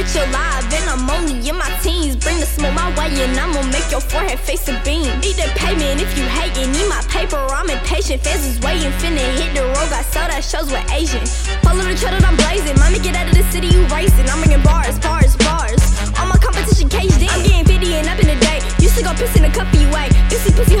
bitch alive, and I'm only in my teens. Bring the smoke my way and I'ma make your forehead face a beam. Eat the payment if you hatin', need my paper, I'm impatient. Fans is waiting, finna hit the road, got sold out shows with Asian. Follow the trail that I'm blazing, mommy get out of the city, you racing. I'm bringing bars, bars, bars. All my competition caged in, I'm getting 50 and up in the day. Used to go piss in a cup for you, way. Busy pussy